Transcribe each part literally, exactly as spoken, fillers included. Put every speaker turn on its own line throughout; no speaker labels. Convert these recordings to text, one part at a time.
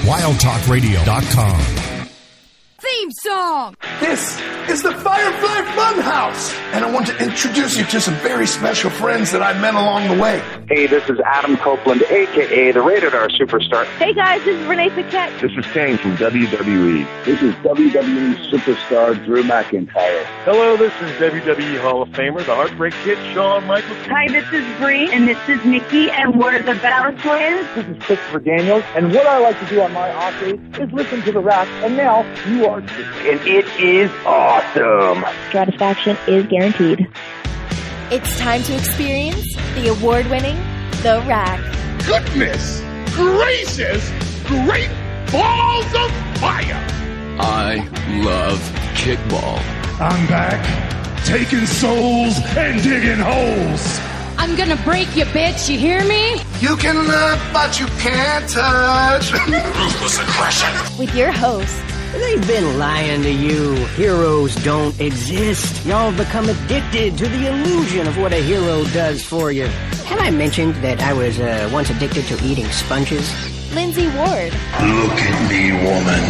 wild talk radio dot com.
Theme song!
This is the Firefly Funhouse, and I want to introduce you to some very special friends that I met along the way.
Hey, this is Adam Copeland, a k a the Rated R Superstar.
Hey guys, this is Renee Paquette.
This is Kane from W W E.
This is W W E Superstar Drew McIntyre.
Hello, this is W W E Hall of Famer, the Heartbreak Kid, Shawn Michaels.
Hi, this is Bree, and this is Nikki, and we're the Battle Twins.
This is Christopher Daniels, and what I like to do on my off days is listen to the Rack, and now you are too.
And it is awesome.
Satisfaction is guaranteed.
It's time to experience the award-winning The Rack.
Goodness gracious, great balls of fire!
I love kickball.
I'm back, taking souls and digging holes.
I'm gonna break you, bitch, you hear me?
You can look, but you can't touch. Ruthless aggression.
With your host,
they've been lying to you. Heroes don't exist. Y'all become addicted to the illusion of what a hero does for you. Have I mentioned that I was uh, once addicted to eating sponges?
Lindsay Ward.
Look at me, woman.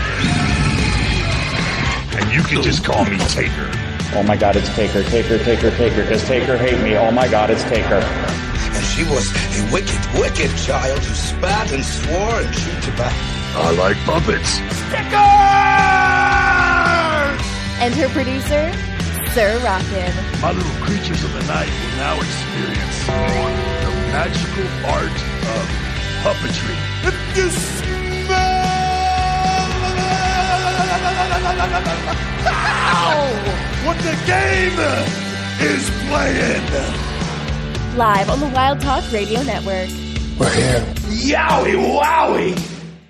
And you can just call me Taker.
Oh my God, it's Taker, Taker, Taker, Taker. Does Taker hate me? Oh my God, it's Taker.
And she was a wicked, wicked child who spat and swore and chewed tobacco.
I like puppets.
Stickers!
And her producer, Sir Rockin'.
My little creatures of the night will now experience the magical art of puppetry. If you smell what the game is playing.
Live on the Wild Talk Radio Network.
We're here. Yowie wowie!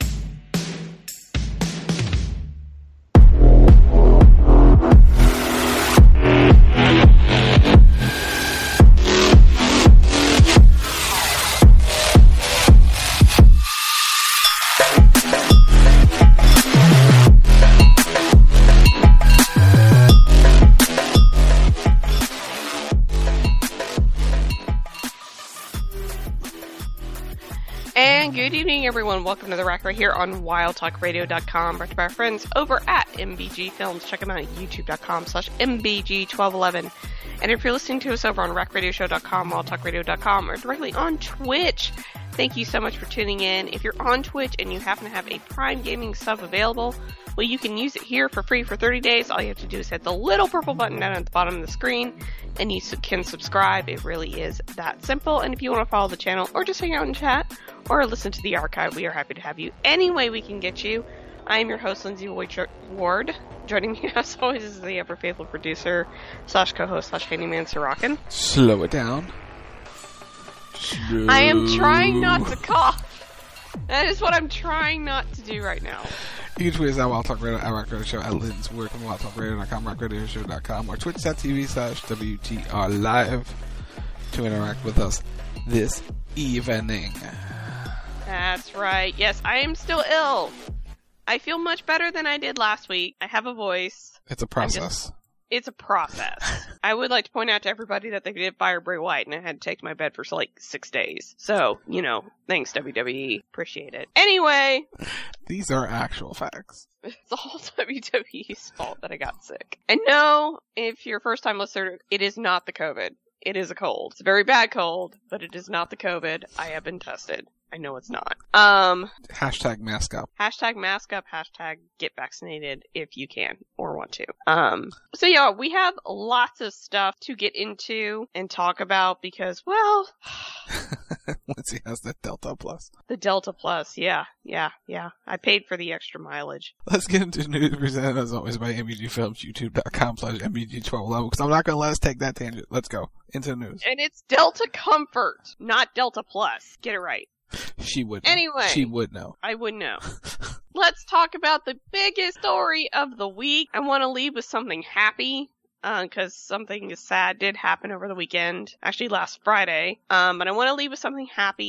Good evening, everyone. Welcome to The Rack right here on wild talk radio dot com, brought to you by our friends over at M B G Films. Check them out at youtube dot com slash M B G twelve eleven. And if you're listening to us over on rack radio show dot com, wild talk radio dot com, or directly on Twitch, thank you so much for tuning in. If you're on Twitch and you happen to have a Prime Gaming sub available, well, you can use it here for free for thirty days. All you have to do is hit the little purple button down at the bottom of the screen, and you can subscribe. It really is that simple. And if you want to follow the channel, or just hang out and chat, or listen to the archive, we are happy to have you any way we can get you. I am your host, Lindsay Ward. Joining me, as always, is the ever faithful producer, slash co-host, slash handyman, Sir Rockin'.
Slow it down. Slow.
I am trying not to cough. That is what I'm trying not to do right now.
You can tweet us at Wild Talk Radio, at Rock Radio Show, at Lynn's Work on wild talk radio dot com, rock radio show dot com, or twitch dot t v slash W T R live to interact with us this evening.
That's right. Yes, I am still ill. I feel much better than I did last week. I have a voice.
It's a process.
Just, it's a process. I would like to point out to everybody that they did fire Bray Wyatt, and I had to take my bed for like six days. So, you know, thanks W W E. Appreciate it. Anyway.
These are actual facts.
It's all W W E's fault that I got sick. And no, if you're a first time listener, it is not the COVID. It is a cold. It's a very bad cold, but it is not the COVID. I have been tested. I know it's not. Um,
hashtag mask up.
Hashtag mask up. Hashtag get vaccinated if you can or want to. Um, so yeah, we have lots of stuff to get into and talk about because, well,
Lindsay has the Delta Plus.
The Delta Plus, yeah, yeah, yeah. I paid for the extra mileage.
Let's get into news presented as always by M B G Films, youtube dot com slash M B G twelve eleven, because I'm not going to let us take that tangent. Let's go into the news.
And it's Delta Comfort, not Delta Plus. Get it right.
She would know.
Anyway.
She would know.
I would know. Let's talk about the biggest story of the week. I want to leave with something happy, uh, cause something sad did happen over the weekend. Actually last Friday. Um, but I want to leave with something happy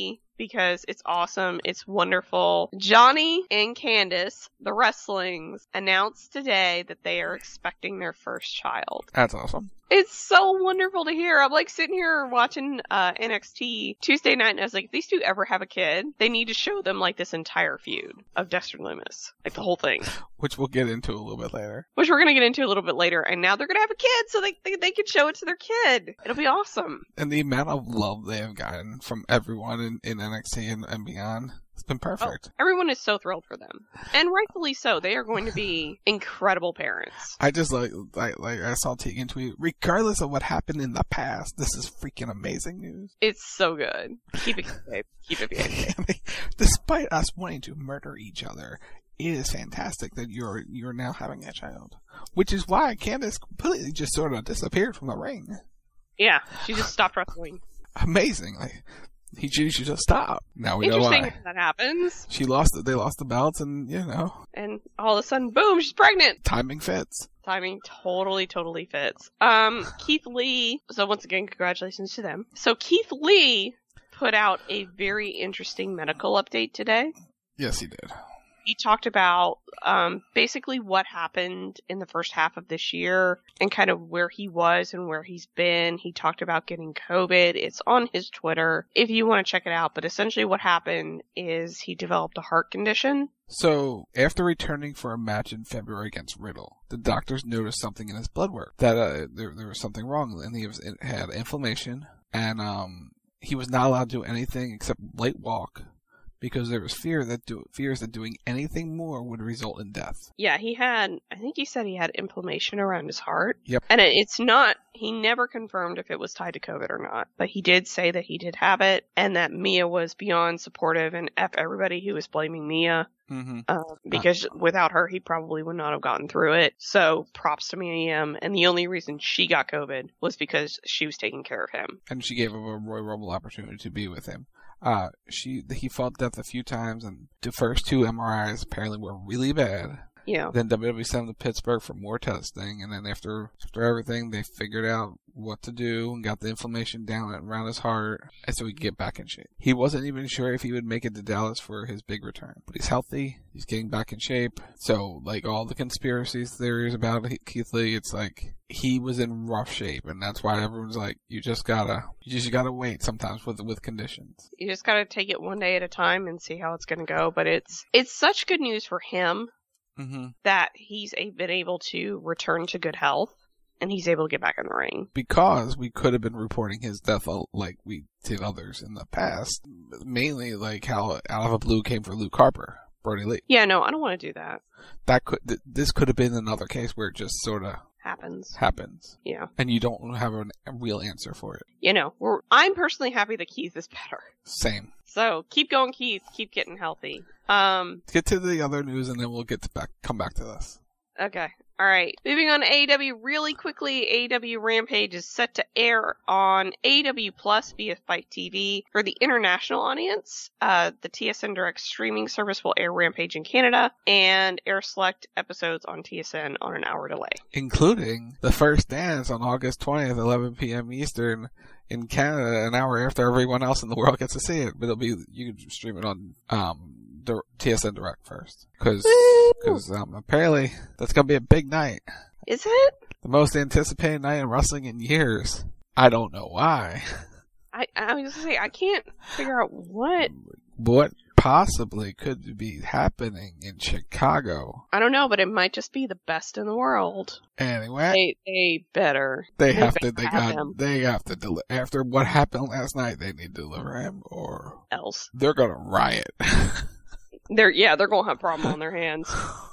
because it's awesome. It's wonderful. Johnny and Candace, the wrestlings, announced today that they are expecting their first child.
That's awesome.
It's so wonderful to hear. I'm like sitting here watching uh, N X T Tuesday night, and I was like, if these two ever have a kid, they need to show them like this entire feud of Dexter Lumis, like the whole thing.
Which we'll get into a little bit later.
Which we're gonna get into a little bit later. And now they're gonna have a kid, so they they, they can show it to their kid. It'll be awesome.
And the amount of love they have gotten from everyone in, in N X T and, and beyond. It's been perfect.
Oh, everyone is so thrilled for them. And rightfully so. They are going to be incredible parents.
I just like, like, like I saw Tegan tweet, regardless of what happened in the past, this is freaking amazing news.
It's so good. Keep it safe. Keep it safe.
Despite us wanting to murder each other, it is fantastic that you're, you're now having a child. Which is why Candace completely just sort of disappeared from the ring.
Yeah, she just stopped wrestling.
Amazing. Like, He she just stopped. Now we know why.
Interesting that happens.
She lost it. They lost the belts, and you know.
And all of a sudden, boom! She's pregnant.
Timing fits.
Timing totally, totally fits. Um, Keith Lee. So once again, congratulations to them. So Keith Lee put out a very interesting medical update today.
Yes, he did.
He talked about um, basically what happened in the first half of this year and kind of where he was and where he's been. He talked about getting COVID. It's on his Twitter if you want to check it out. But essentially what happened is he developed a heart condition.
So, after returning for a match in February against Riddle, the doctors noticed something in his blood work, that uh, there, there was something wrong, and he was, it had inflammation, and um, he was not allowed to do anything except light walk, because there was fear that do, fears that doing anything more would result in death.
Yeah, he had, I think he said he had inflammation around his heart.
Yep.
And it, it's not, he never confirmed if it was tied to COVID or not, but he did say that he did have it, and that Mia was beyond supportive, and F everybody who was blaming Mia.
Mm-hmm.
Uh, because uh, without her, he probably would not have gotten through it. So props to Mia Yim. And the only reason she got COVID was because she was taking care of him.
And she gave him a Royal Rumble opportunity to be with him. Uh, she he fought death a few times, and the first two M R Is apparently were really bad.
Yeah.
Then W W E sent him to Pittsburgh for more testing, and then after after everything, they figured out what to do and got the inflammation down around his heart, and so he could get back in shape. He wasn't even sure if he would make it to Dallas for his big return, but he's healthy. He's getting back in shape. So, like all the conspiracy theories about Keith Lee, it's like he was in rough shape, and that's why everyone's like, you just gotta, you just gotta wait sometimes with with conditions.
You just gotta take it one day at a time and see how it's gonna go. But it's it's such good news for him.
Mm-hmm.
That he's a, been able to return to good health, and he's able to get back in the ring.
Because we could have been reporting his death like we did others in the past. Mainly like how Out of a Blue came for Luke Harper, Brody Lee.
Yeah, no, I don't want to do that.
That could th- this could have been another case where it just sort of
happens.
Happens.
Yeah.
And you don't have a, a real answer for it.
You know, we're, I'm personally happy that Keith is better.
Same. So
keep going, Keith. Keep getting healthy. Um,
Let's get to the other news, and then we'll get to back come back to this.
Okay. All right. Moving on to A E W really quickly. A E W Rampage is set to air on A E W Plus via Fight T V for the international audience. Uh, the T S N Direct streaming service will air Rampage in Canada and air select episodes on T S N on an hour delay.
Including the first dance on August twentieth, eleven p.m. Eastern in Canada, an hour after everyone else in the world gets to see it. But it'll be, you can stream it on, um, T S N Direct first, because because um, apparently that's gonna be a big night.
Is it
the most anticipated night in wrestling in years? I don't know why.
I I was gonna say I can't figure out what
what possibly could be happening in Chicago.
I don't know, but it might just be the best in the world.
Anyway,
they they better
they,
they
have
better
to they
have
got
him.
they have to deli- after what happened last night. They need to deliver him, or
else
they're gonna riot.
They're yeah, they're gonna have a problem on their hands.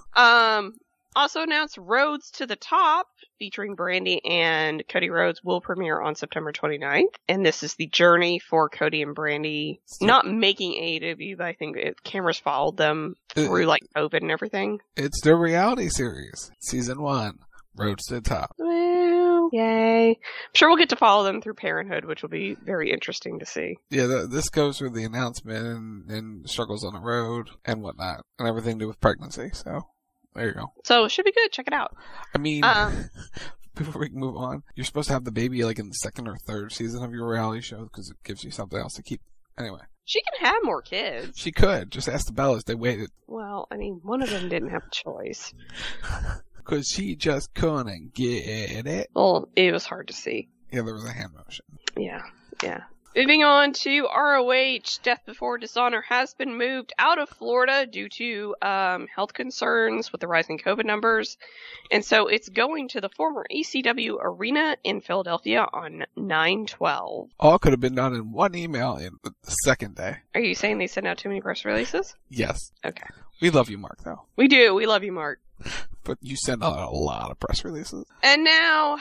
Um, also announced Roads to the Top, featuring Brandy and Cody Rhodes, will premiere on September twenty-ninth. And this is the journey for Cody and Brandy, not making A E W, but I think it, cameras followed them through like COVID and everything.
It's their reality series, season one, Roads to the Top.
Well, yay! I'm sure we'll get to follow them through Parenthood, which will be very interesting to see.
Yeah, the, this goes through the announcement and, and struggles on the road and whatnot, and everything to do with pregnancy. So there you go.
So it should be good. Check it out.
I mean,
um,
before we can move on, you're supposed to have the baby like in the second or third season of your reality show because it gives you something else to keep. Anyway.
She can have more kids.
She could. Just ask the Bellas. They waited.
Well, I mean, one of them didn't have a choice.
Because she just couldn't get it.
Well, it was hard to see.
Yeah, there was a hand motion.
Yeah, yeah. Moving on to R O H, Death Before Dishonor has been moved out of Florida due to um, health concerns with the rising COVID numbers. And so it's going to the former E C W Arena in Philadelphia on nine twelve.
All could have been done in one email in the second day.
Are you saying they sent out too many press releases?
Yes.
Okay.
We love you, Mark, though.
We do. We love you, Mark.
But you send out a lot of press releases.
And now...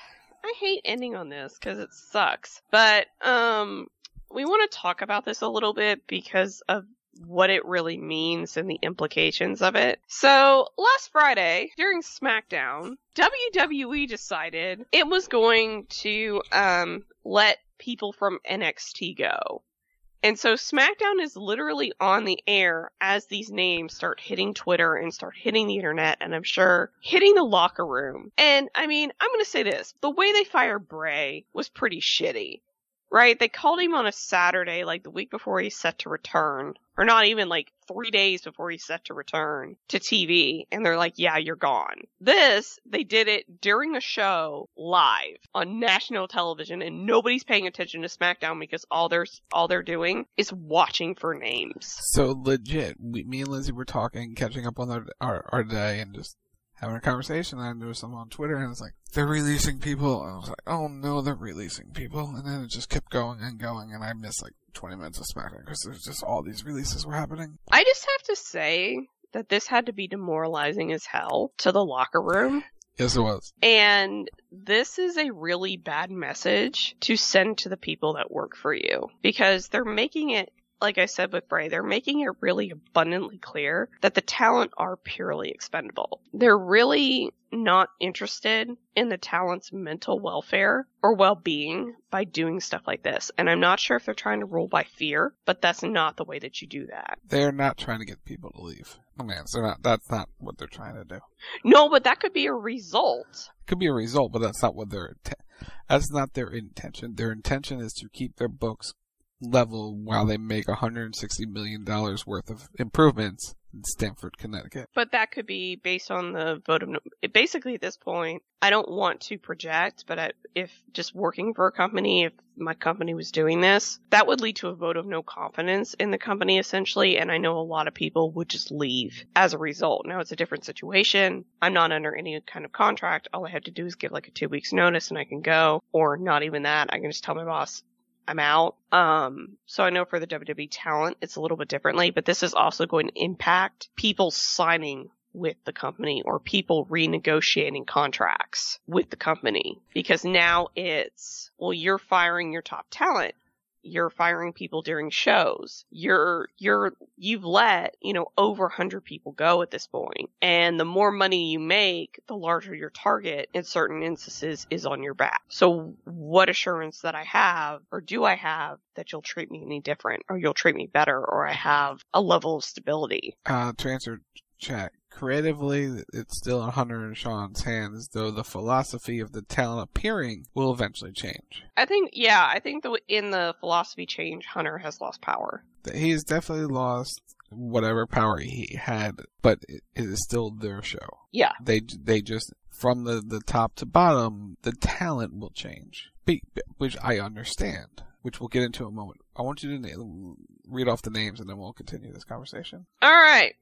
I hate ending on this because it sucks, but um, we want to talk about this a little bit because of what it really means and the implications of it. So last Friday during SmackDown, W W E decided it was going to um, let people from N X T go. And so SmackDown is literally on the air as these names start hitting Twitter and start hitting the internet, and I'm sure hitting the locker room. And I mean, I'm going to say this. The way they fired Bray was pretty shitty, right? They called him on a Saturday, like the week before he's set to return, or not even like three days before he's set to return to T V. And they're like, yeah, you're gone. This, they did it during a show live on national television, and nobody's paying attention to SmackDown because all they're, all they're doing is watching for names.
So legit, we, me and Lindsay were talking, catching up on our, our, our day and just having a conversation. And I noticed something on Twitter and it's like, they're releasing people. And I was like, oh no, they're releasing people. And then it just kept going and going, and I missed like twenty minutes of SmackDown because there's just all these releases were happening.
I just have to say that this had to be demoralizing as hell to the locker room.
Yes, it was.
And this is a really bad message to send to the people that work for you, because they're making it, like I said with Bray, they're making it really abundantly clear that the talent are purely expendable. They're really not interested in the talent's mental welfare or well-being by doing stuff like this. And I'm not sure if they're trying to rule by fear, but that's not the way that you do that.
They're not trying to get people to leave. Oh man, they're not, that's not what they're trying to do.
No, but that could be a result.
It could be a result, but that's not what their that's not their intention. Their intention is to keep their books level while they make one hundred sixty million dollars worth of improvements in Stamford, Connecticut.
But that could be based on the vote of no. Basically, at this point, I don't want to project, but I, if just working for a company, if my company was doing this, that would lead to a vote of no confidence in the company, essentially, and I know a lot of people would just leave as a result. Now, it's a different situation. I'm not under any kind of contract. All I have to do is give like a two weeks notice and I can go, or not even that. I can just tell my boss, I'm out. Um, so I know for the W W E talent, it's a little bit differently, but this is also going to impact people signing with the company or people renegotiating contracts with the company, because now it's, well, you're firing your top talent. You're firing people during shows. You're, you're, you've let, you know, over a hundred people go at this point. And the more money you make, the larger your target in certain instances is on your back. So what assurance that I have, or do I have, that you'll treat me any different, or you'll treat me better, or I have a level of stability?
Uh, to answer chat, creatively, it's still in Hunter and Sean's hands, though the philosophy of the talent appearing will eventually change.
I think, yeah, I think the, in the philosophy change, Hunter has lost power.
He has definitely lost whatever power he had, but it is still their show.
Yeah.
They they just, from the, the top to bottom, the talent will change, which I understand, which we'll get into in a moment. I want you to read off the names and then we'll continue this conversation.
All right.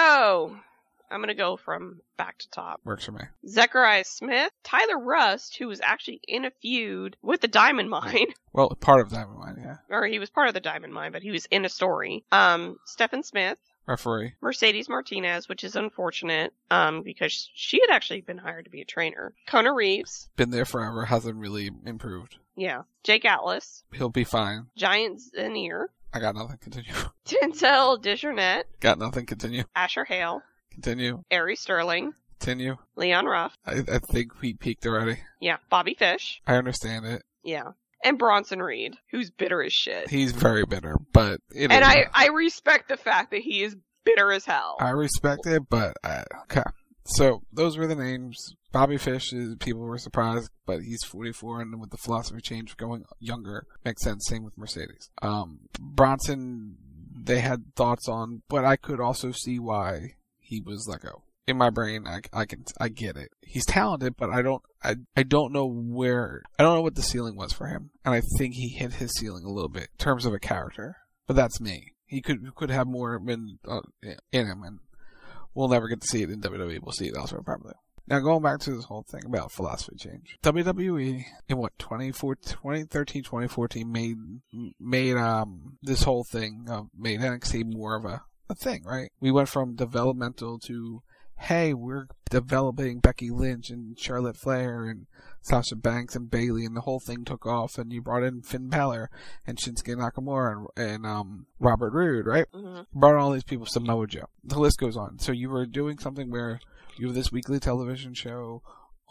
So I'm going to go from back to top.
Works for me.
Zechariah Smith, Tyler Rust, who was actually in a feud with the Diamond Mine.
Well, part of Diamond Mine, yeah.
Or he was part of the Diamond Mine, but he was in a story. Um, Stephen Smith.
Referee.
Mercedes Martinez, which is unfortunate, um, because she had actually been hired to be a trainer. Kona Reeves.
Been there forever, hasn't really improved.
Yeah. Jake Atlas.
He'll be fine.
Giant Zanier.
I got nothing, continue.
Denzel Dejournette.
Got nothing, continue.
Asher Hale.
Continue.
Ari Sterling.
Continue.
Leon Ruff.
I, I think we peaked already.
Yeah. Bobby Fish.
I understand it.
Yeah. And Bronson Reed, who's bitter as shit.
He's very bitter, but it
And
is
I, I respect the fact that he is bitter as hell.
I respect it, but I, okay. So those were the names. Bobby Fish, is, people were surprised, but he's forty-four, and with the philosophy change going younger, makes sense. Same with Mercedes. Um, Bronson, they had thoughts on, but I could also see why he was let go. In my brain, I, I can, I get it. He's talented, but I don't, I, I don't know where, I don't know what the ceiling was for him. And I think he hit his ceiling a little bit in terms of a character. But that's me. He could, could have more in, uh, in him, and we'll never get to see it in W W E. We'll see it elsewhere probably. Now going back to this whole thing about philosophy change. W W E in what, twenty thirteen, twenty fourteen made, made, um, this whole thing, uh, made N X T more of a, a thing, right? We went from developmental to, hey, we're developing Becky Lynch and Charlotte Flair and Sasha Banks and Bayley, and the whole thing took off, and you brought in Finn Balor and Shinsuke Nakamura and, and um, Robert Roode, right? Mm-hmm. Brought all these people, Samoa Joe. The list goes on. So you were doing something where you have this weekly television show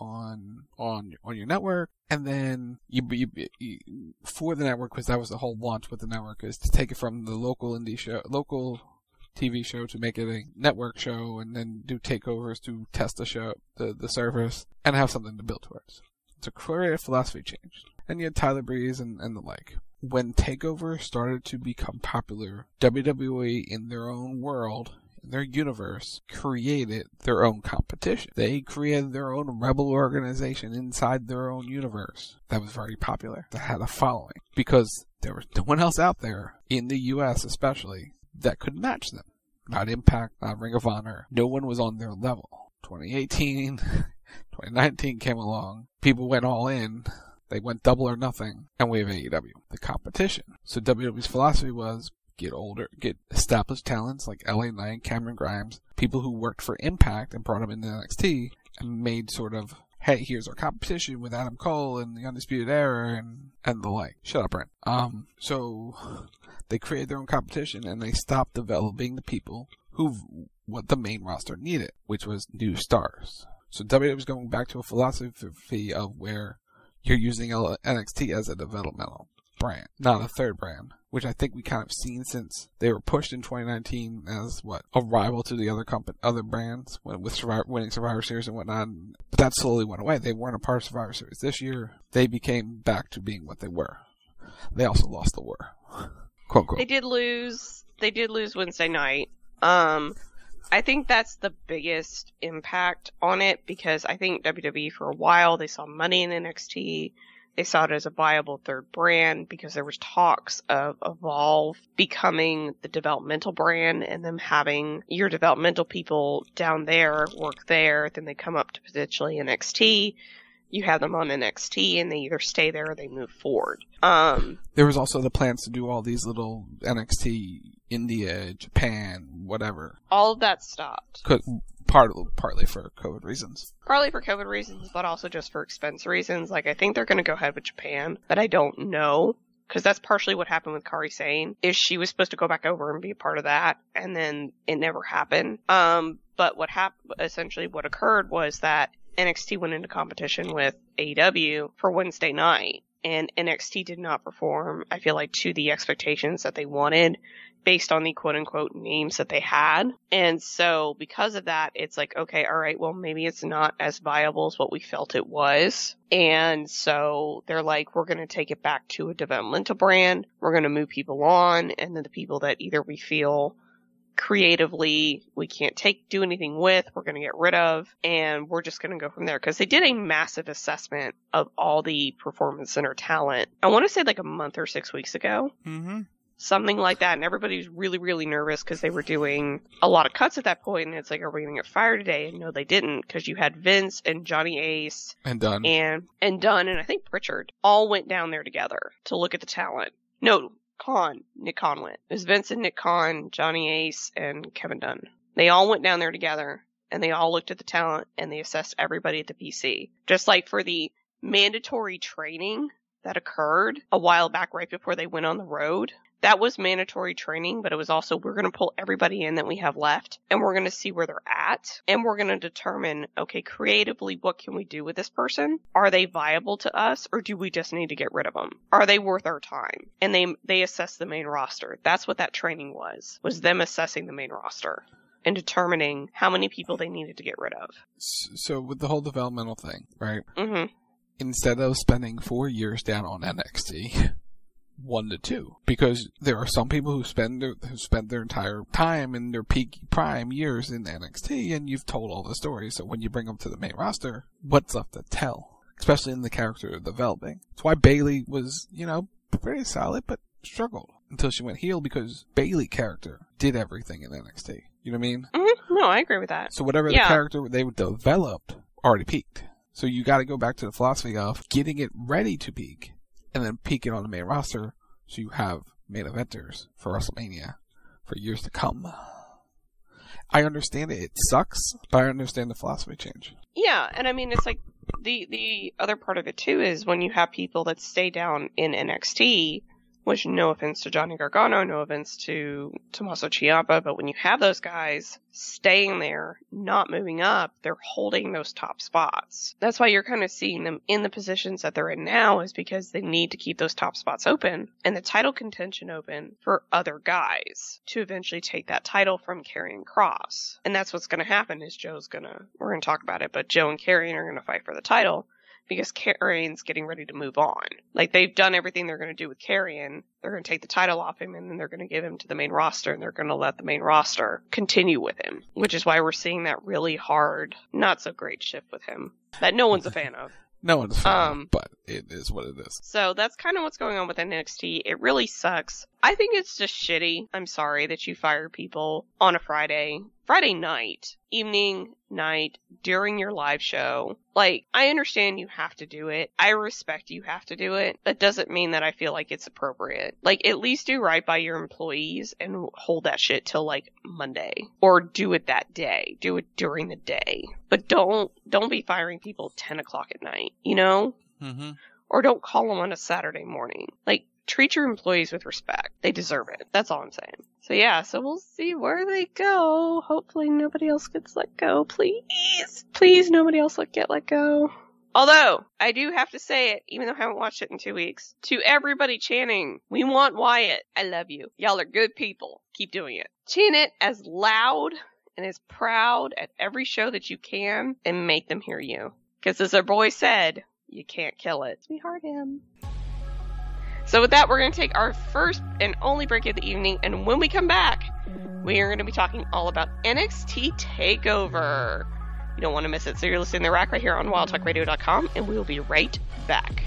on on on your network, and then you, you, you for the network, because that was the whole launch with the network, is to take it from the local indie show, local T V show to make it a network show, and then do takeovers to test the show, the, the service, and have something to build towards. So creative philosophy changed. And you had Tyler Breeze and, and the like. When takeover started to become popular, W W E in their own world, in their universe, created their own competition. They created their own rebel organization inside their own universe that was very popular, that had a following, because there was no one else out there, in the U S especially, that could match them. Not Impact, not Ring of Honor. No one was on their level. twenty eighteen, twenty nineteen came along. People went all in. They went double or nothing. And we have A E W, the competition. So W W E's philosophy was get older, get established talents like L A Knight, Cameron Grimes, people who worked for Impact and brought them into N X T and made sort of, hey, here's our competition with Adam Cole and the Undisputed Era and, and the like. Shut up, Brent. Um, so they created their own competition, and they stopped developing the people who what the main roster needed, which was new stars. So W W E was going back to a philosophy of where you're using N X T as a developmental brand, not a third brand, which I think we kind of seen since they were pushed in twenty nineteen as what, a rival to the other company, other brands with Survivor, winning Survivor Series and whatnot. But that slowly went away. They weren't a part of Survivor Series this year. They became back to being what they were. They also lost the war. Quote, quote.
They did lose. They did lose Wednesday night. Um, I think that's the biggest impact on it, because I think W W E for a while they saw money in N X T. They saw it as a viable third brand because there was talks of Evolve becoming the developmental brand and them having your developmental people down there work there. Then they come up to potentially N X T. You have them on N X T, and they either stay there or they move forward. Um,
there was also the plans to do all these little N X T, India, Japan, whatever.
All of that stopped.
Part, partly for COVID reasons.
Partly for COVID reasons, but also just for expense reasons. Like, I think they're going to go ahead with Japan, but I don't know. Because that's partially what happened with Kairi Sane, is she was supposed to go back over and be a part of that, and then it never happened. Um, but what happened, essentially what occurred was that N X T went into competition with A E W for Wednesday night, and N X T did not perform, I feel like, to the expectations that they wanted based on the quote-unquote names that they had. And so because of that, it's like, okay, all right, well, maybe it's not as viable as what we felt it was. And so they're like, we're going to take it back to a developmental brand. We're going to move people on, and then the people that either we feel creatively we can't take do anything with, we're going to get rid of, and we're just going to go from there. Because they did a massive assessment of all the Performance Center talent, I want to say like a month or six weeks ago.
Mm-hmm.
Something like that, and everybody was really, really nervous because they were doing a lot of cuts at that point, and it's like, are we going to get fired today? And no, they didn't, because you had Vince and Johnny Ace
and Dunn
and and Dunn and I think Pritchard all went down there together to look at the talent. No, Khan, Nick Khan went. It was Vince and Nick Khan, Johnny Ace, and Kevin Dunn. They all went down there together, and they all looked at the talent, and they assessed everybody at the P C. Just like for the mandatory training that occurred a while back right before they went on the road. That was mandatory training, but it was also, we're going to pull everybody in that we have left, and we're going to see where they're at, and we're going to determine, okay, creatively, what can we do with this person? Are they viable to us, or do we just need to get rid of them? Are they worth our time? And they they assess the main roster. That's what that training was, was them assessing the main roster. in determining how many people they needed to get rid of.
So with the whole developmental thing, right?
Mm-hmm.
Instead of spending four years down on N X T, one to two, because there are some people who spend their, who spend their entire time in their peak prime years in N X T, and you've told all the stories. So when you bring them to the main roster, what's left to tell? Especially in the character developing. That's why Bayley was, you know, pretty solid, but struggled until she went heel, because Bayley character did everything in N X T. You know what I mean?
Mm-hmm. No, I agree with that.
So whatever
yeah.
the character they developed already peaked. So you got to go back to the philosophy of getting it ready to peak, and then peak it on the main roster, so you have main eventers for WrestleMania for years to come. I understand it. It sucks, but I understand the philosophy change.
Yeah, and I mean, it's like, the, the other part of it, too, is when you have people that stay down in N X T, which, no offense to Johnny Gargano, no offense to Tommaso Ciampa, but when you have those guys staying there, not moving up, they're holding those top spots. That's why you're kind of seeing them in the positions that they're in now, is because they need to keep those top spots open and the title contention open for other guys to eventually take that title from Karrion Kross. And that's what's going to happen, is Joe's going to, we're going to talk about it, but Joe and Karrion are going to fight for the title, because Karrion's getting ready to move on. Like, they've done everything they're going to do with Karrion. They're going to take the title off him, and then they're going to give him to the main roster, and they're going to let the main roster continue with him. Which is why we're seeing that really hard, not so great shift with him that no one's a fan of.
No one's a fan
um,
of, but it is what it is.
So that's kind of what's going on with N X T. It really sucks. I think it's just shitty. I'm sorry that you fire people on a Friday. Friday night, evening, night, during your live show. Like, I understand you have to do it. I respect you have to do it. That doesn't mean that I feel like it's appropriate. Like, at least do right by your employees and hold that shit till, like, Monday. Or do it that day. Do it during the day. But don't, don't be firing people ten o'clock at night, you know?
Mm-hmm.
Or don't call them on a Saturday morning. Like, treat your employees with respect. They deserve it. That's all I'm saying. So yeah, so we'll see where they go. Hopefully nobody else gets let go. Please. Please, nobody else get let go. Although, I do have to say it, even though I haven't watched it in two weeks, to everybody chanting, "We want Wyatt." I love you. Y'all are good people. Keep doing it. Chant it as loud and as proud at every show that you can, and make them hear you. Because as our boy said, you can't kill it. We heart him. So with that, we're going to take our first and only break of the evening, and when we come back, we are going to be talking all about N X T TakeOver. You don't want to miss it, so you're listening to The Rack right here on wild talk radio dot com, and we will be right back.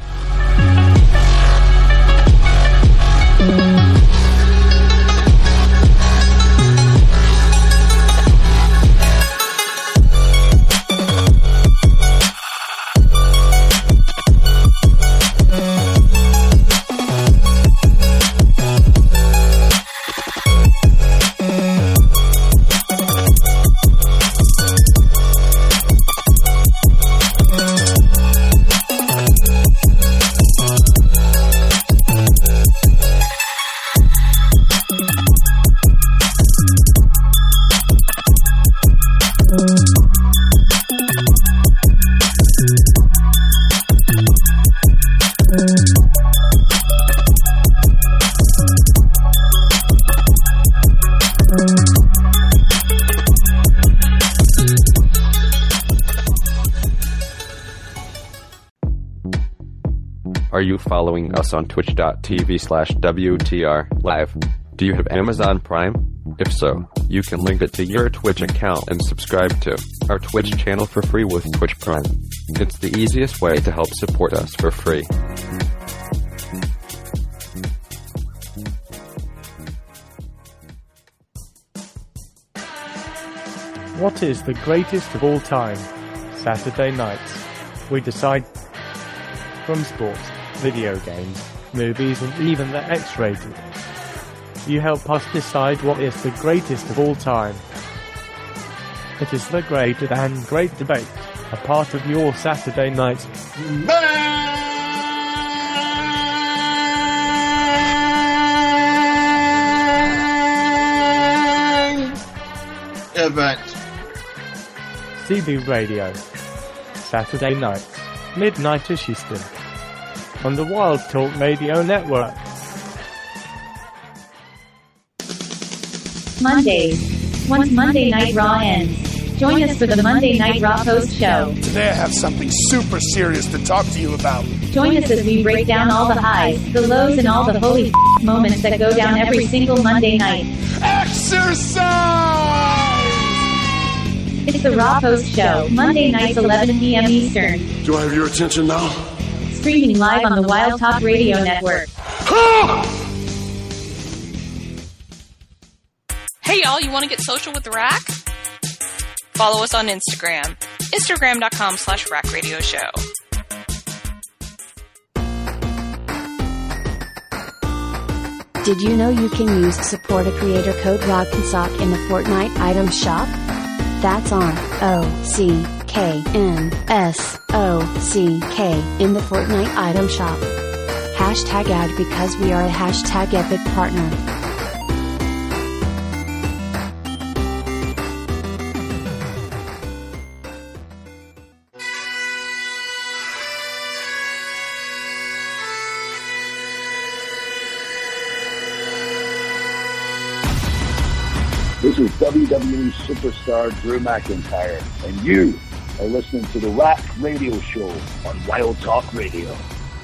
Are you following us on twitch.tv slash WTR live? Do you have Amazon Prime? If so, you can link it to your Twitch account and subscribe to our Twitch channel for free with Twitch Prime. It's the easiest way to help support us for free.
What is the greatest of all time? Saturday nights. We decide from sports, video games, movies, and even the X-rated. You help us decide what is the greatest of all time. It is the great and great debate, a part of your Saturday night
event.
C B Radio. Saturday nights, midnight-ish Eastern, on the Wild Talk Radio Network.
Mondays,
once Monday Night Raw ends. Join us for the Monday Night Raw post show.
Today I have something super serious to talk to you about.
Join us as we break down all the highs, the lows, and all the holy f- moments that go down every single Monday night.
Exercise!
It's the Raw Post Show, Monday nights eleven p.m. Eastern.
Do I have your attention now?
Streaming live on the Wild Talk Radio Network.
Hey y'all, you want to get social with the Rack? Follow us on Instagram. Instagram.com slash Rack Radio Show.
Did you know you can use support a creator code ROCK'n'SOCK in the Fortnite item shop? That's on O C K N S O C K in the Fortnite item shop. Hashtag ad because we are a hashtag epic partner.
This is W W E superstar Drew McIntyre, and you are listening to the Rack Radio Show on Wild Talk Radio.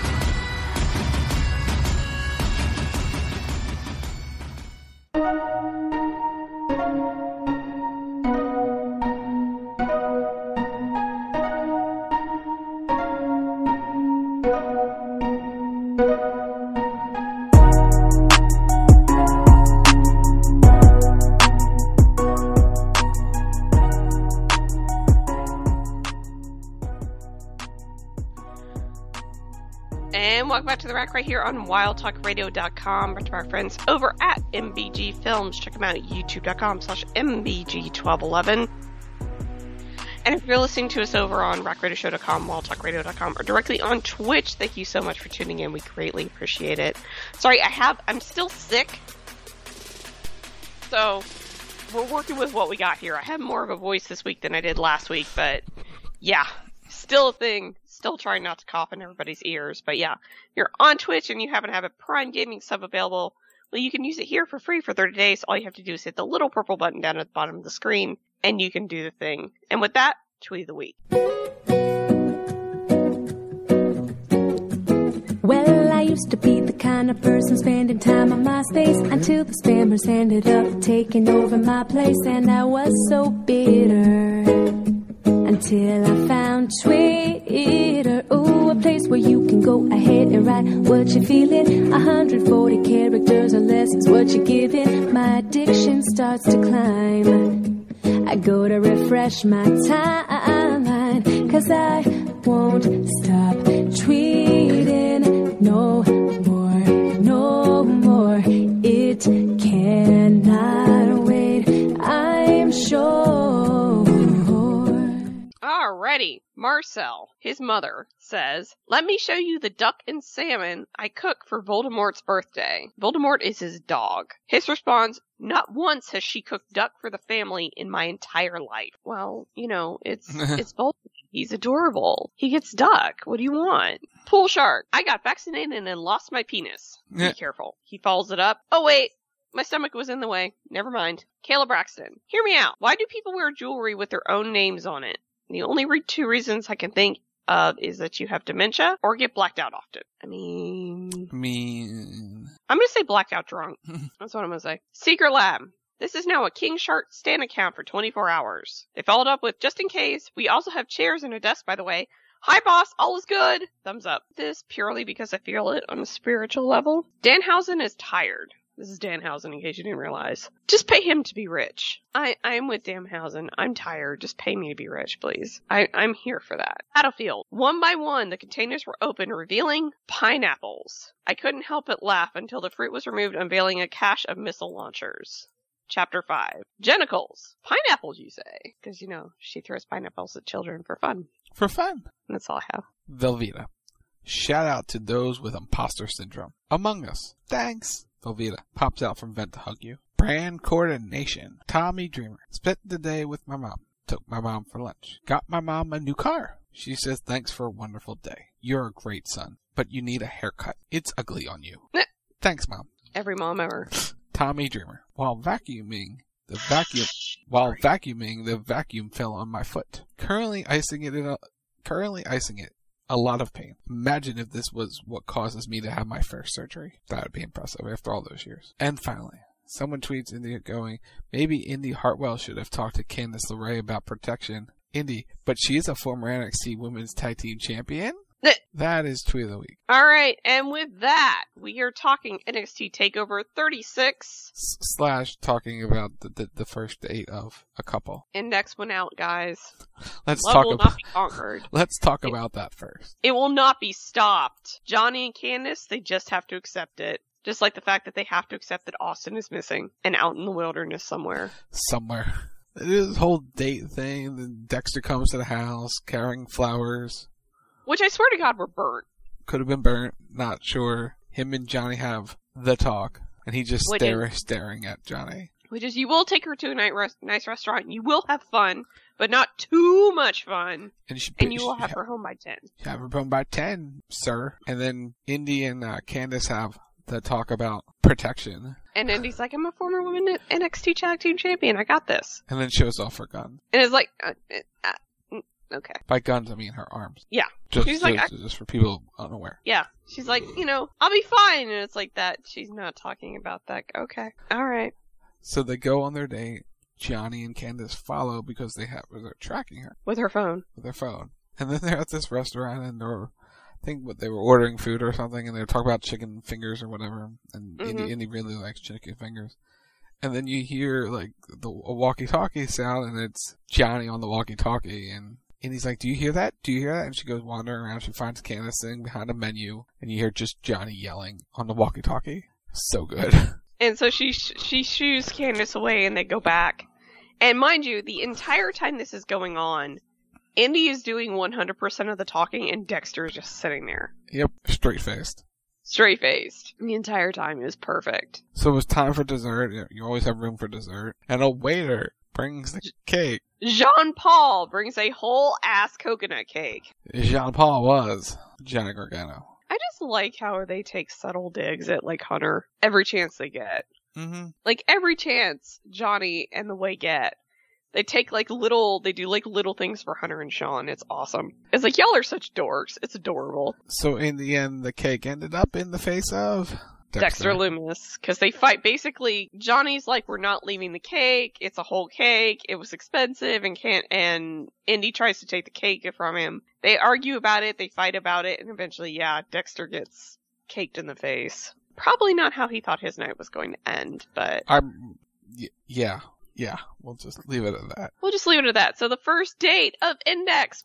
Back to the Rack right here on wild talk radio dot com. Brought to our friends over at M B G Films. Check them out at youtube.com slash MBG1211. And if you're listening to us over on rack radio show dot com, wild talk radio dot com, or directly on Twitch, thank you so much for tuning in. We greatly appreciate it. Sorry, I have, I'm still sick. So, we're working with what we got here. I have more of a voice this week than I did last week, but yeah, still a thing. Still trying not to cough in everybody's ears. But yeah, you're on Twitch and you happen to have a Prime Gaming sub available. Well, you can use it here for free for thirty days. All you have to do is hit the little purple button down at the bottom of the screen, and you can do the thing. And with that, tweet of the week.
Well, I used to be the kind of person spending time on MySpace until the spammers ended up taking over my place, and I was so bitter. Until I found Twitter, ooh, a place where you can go ahead and write what you're feeling. one hundred forty characters or less is what you're giving. My addiction starts to climb. I go to refresh my timeline, cause I won't stop tweeting no more, no more. It cannot wait, I'm sure.
Alrighty, Marcel, his mother, says, "Let me show you the duck and salmon I cook for Voldemort's birthday." Voldemort is his dog. His response, "Not once has she cooked duck for the family in my entire life." Well, you know, it's it's Voldemort. He's adorable. He gets duck. What do you want? Pool shark, "I got vaccinated and then lost my penis." Be careful. He follows it up. "Oh wait, my stomach was in the way. Never mind." Caleb Braxton, "Hear me out. Why do people wear jewelry with their own names on it? The only re- two reasons I can think of is that you have dementia or get blacked out often." I mean...
I mean...
I'm going to say blacked out drunk. That's what I'm going to say. Secret Lab, "This is now a King Shark Stan account for twenty-four hours. They followed up with, "Just in case, we also have chairs and a desk, by the way. Hi, boss. All is good." Thumbs up. This purely because I feel it on a spiritual level. Danhausen is tired. This is Danhausen, in case you didn't realize. Just pay him to be rich. I, I'm with Danhausen. I'm tired. Just pay me to be rich, please. I, I'm here for that. Battlefield. "One by one, the containers were opened, revealing pineapples. I couldn't help but laugh until the fruit was removed, unveiling a cache of missile launchers." Chapter five. Genitals. Pineapples, you say? Because, you know, she throws pineapples at children for fun.
For fun.
That's all I have.
Velveeta. "Shout out to those with imposter syndrome. Among Us. Thanks." Velveeta pops out from vent to hug you. Brand coordination. Tommy Dreamer. "Spent the day with my mom. Took my mom for lunch. Got my mom a new car. She says thanks for a wonderful day. You're a great son, but you need a haircut. It's ugly on you. Thanks, Mom."
Every mom ever.
Tommy Dreamer. While vacuuming The vacuum, while vacuuming, the vacuum fell on my foot. Currently icing it in a, currently icing it. A lot of pain. Imagine if this was what causes me to have my first surgery. That would be impressive after all those years. And finally, someone tweets Indy going, maybe Indy Hartwell should have talked to Candice LeRae about protection. Indy, but she's a former N X T Women's Tag Team Champion? That is tweet of the week.
All right, and with that, we are talking N X T TakeOver thirty-six.
S- slash talking about the, the the first eight of a couple.
Index went out, guys.
Let's
Love
talk
will
about.
not be conquered.
Let's talk it, about that first.
It will not be stopped. Johnny and Candice, they just have to accept it. Just like the fact that they have to accept that Austin is missing and out in the wilderness somewhere.
Somewhere. This whole date thing. Then Dexter comes to the house carrying flowers.
Which I swear to God were burnt.
Could have been burnt. Not sure. Him and Johnny have the talk. And he just
Which
stare,
is,
staring at Johnny.
Which is, you will take her to a nice, res- nice restaurant. And you will have fun. But not too much fun. And, she, and you will have her home by ten.
Have her home by ten, sir. And then Indy and uh, Candice have the talk about protection.
And Indy's like, I'm a former women N X T Tag Team Champion. I got this.
And then shows off her gun.
And it's like... Uh, uh, Okay.
By guns, I mean her arms.
Yeah.
Just,
she's like,
just,
I,
just for people unaware.
Yeah. She's like, you know, I'll be fine. And it's like that. She's not talking about that. Okay. All right.
So they go on their date. Johnny and Candice follow because they have they're tracking her
with her phone.
With their phone. And then they're at this restaurant and they're, I think what they were ordering food or something, and they're talking about chicken fingers or whatever. And mm-hmm. Indy, Indy really likes chicken fingers. And then you hear like the a walkie-talkie sound, and it's Johnny on the walkie-talkie, and And he's like, do you hear that? Do you hear that? And she goes wandering around. She finds Candice sitting behind a menu. And you hear just Johnny yelling on the walkie-talkie. So good.
And so she sh- she shoos Candice away and they go back. And mind you, the entire time this is going on, Indy is doing one hundred percent of the talking and Dexter is just sitting there.
Yep, straight-faced.
Straight-faced. The entire time is perfect.
So it was time for dessert. You always have room for dessert. And a waiter brings the cake.
Jean Paul brings a whole ass coconut cake.
Jean Paul was Johnny Gargano.
I just like how they take subtle digs at like Hunter every chance they get.
Mm-hmm.
Like every chance Johnny and the Way get, they take like little, they do like little things for Hunter and Sean. It's awesome. It's like, y'all are such dorks. It's adorable.
So in the end, the cake ended up in the face of
Dexter, Dexter Lumis, because they fight. Basically, Johnny's like, we're not leaving the cake. It's a whole cake. It was expensive, and can't. And Indy tries to take the cake from him. They argue about it. They fight about it, and eventually, yeah, Dexter gets caked in the face. Probably not how he thought his night was going to end, but
I'm. Y- yeah, yeah. We'll just leave it at that.
We'll just leave it at that. So the first date of Index,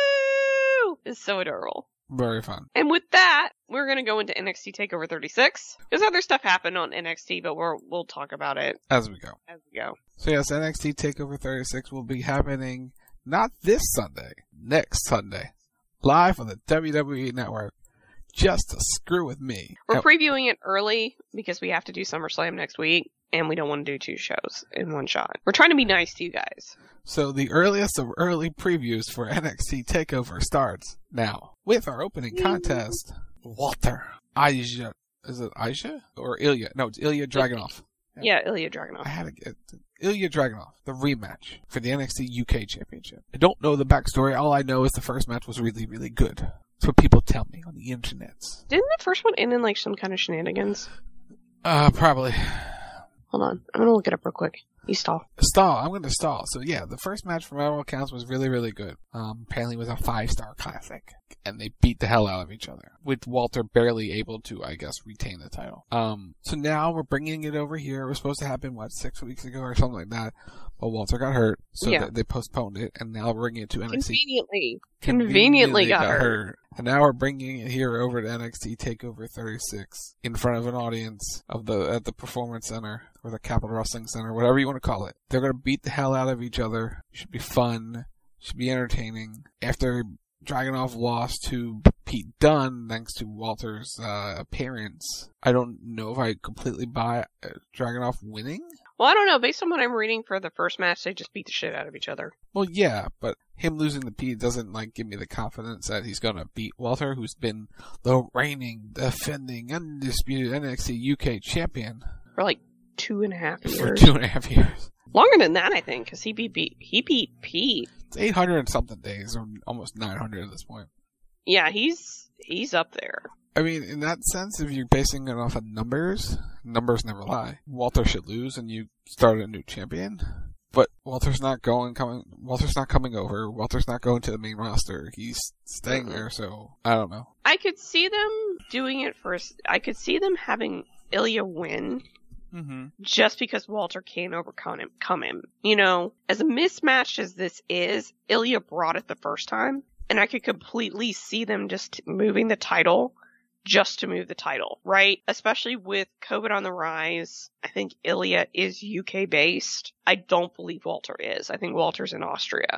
woo, is so adorable.
Very fun.
And with that, we're going to go into N X T TakeOver thirty-six. Because other stuff happened on N X T, but we're, we'll talk about it.
As we go.
As we go.
So yes, N X T TakeOver thirty-six will be happening not this Sunday, next Sunday. Live on the W W E Network. Just to screw with me.
We're previewing it early because we have to do SummerSlam next week. And we don't want to do two shows in one shot. We're trying to be nice to you guys.
So the earliest of early previews for N X T TakeOver starts now. With our opening contest, Walter, Aja, is it Aja? Or Ilya? No, it's Ilya Dragunov.
Yeah, Ilya Dragunov.
I had to get Ilya Dragunov, the rematch for the N X T U K Championship. I don't know the backstory. All I know is the first match was really, really good. That's what people tell me on the internet.
Didn't the first one end in like some kind of shenanigans?
Uh, probably.
Hold on. I'm going to look it up real quick. You stall.
Stall. I'm going to stall. So yeah, the first match from all accounts was really, really good. Um, apparently it was a five-star classic. And they beat the hell out of each other. With Walter barely able to, I guess, retain the title. Um, so now we're bringing it over here. It was supposed to happen, what, six weeks ago or something like that. But Walter got hurt. So
yeah.
they, they postponed it. And now we're bringing it to N X T.
Conveniently.
Conveniently,
Conveniently got, got hurt.
hurt. And now we're bringing it here over to N X T TakeOver thirty-six in front of an audience of the at the Performance Center or the Capital Wrestling Center, whatever you want to call it. They're going to beat the hell out of each other. Should be fun. Should be entertaining. After Dragunov lost to Pete Dunne thanks to Walter's uh, appearance, I don't know if I completely buy uh, Dragunov winning.
Well, I don't know. Based on what I'm reading for the first match, they just beat the shit out of each other.
Well, yeah, but him losing the Pete doesn't like give me the confidence that he's going to beat Walter, who's been the reigning, defending, undisputed N X T U K champion
for like two and a half years.
For two and a half years.
Longer than that, I think, because he beat he beat Pete.
It's eight hundred and something days, or almost nine hundred at this point.
Yeah, he's he's up there.
I mean, in that sense, if you're basing it off of numbers, numbers never lie. Walter should lose, and you start a new champion. But Walter's not going, coming. Walter's not coming over. Walter's not going to the main roster. He's staying mm-hmm. there. So I don't know.
I could see them doing it first. I could see them having Ilya win,
mm-hmm.
just because Walter can't overcome him. Come him. You know, as mismatched as this is, Ilya brought it the first time, and I could completely see them just moving the title. Just to move the title, right? Especially with COVID on the rise, I think Ilya is U K based. I don't believe Walter is. I think Walter's in Austria.